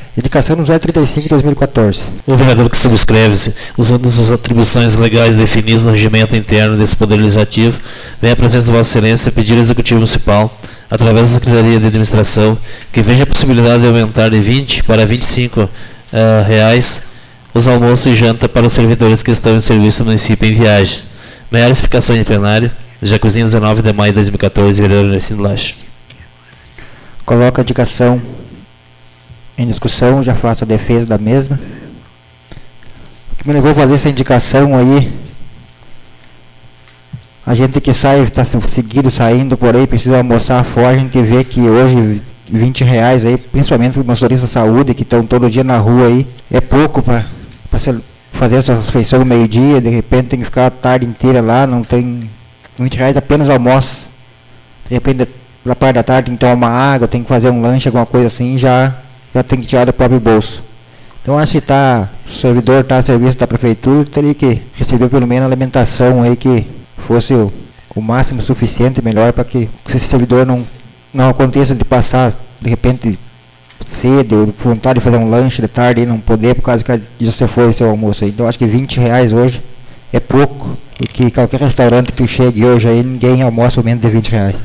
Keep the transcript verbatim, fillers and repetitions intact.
Indicação no zero trinta e cinco de dois mil e quatorze. O vereador que subscreve-se, usando as atribuições legais definidas no regimento interno desse Poder Legislativo, vem à presença de Vossa Excelência pedir ao Executivo Municipal, através da Secretaria de Administração, que veja a possibilidade de aumentar de vinte para vinte e cinco uh, reais os almoços e janta para os servidores que estão em serviço no município em viagem. Maior explicação em plenário, Jacuzinho, dezenove de maio de dois mil e quatorze, vereador Ercílio Lache. Coloco a indicação em discussão, já faço a defesa da mesma. O que me levou a fazer essa indicação aí, a gente que sai, está seguido saindo por aí, precisa almoçar fora, a gente vê que hoje vinte reais aí, principalmente para os motoristas de saúde que estão todo dia na rua aí, é pouco para fazer essa refeição meio-dia, de repente tem que ficar a tarde inteira lá, não tem vinte reais apenas almoço. De repente, na parte da tarde tem que tomar uma água, tem que fazer um lanche, alguma coisa assim, já, já tem que tirar do próprio bolso. Então acho que tá, o servidor está a serviço da prefeitura, teria que receber pelo menos a alimentação aí que fosse o, o máximo suficiente, melhor, para que esse servidor não, não aconteça de passar, de repente, sede, ou vontade de fazer um lanche de tarde e não poder, por causa que já se foi o seu almoço aí. Então acho que vinte reais hoje é pouco, porque qualquer restaurante que tu chegue hoje aí, ninguém almoça menos de vinte reais.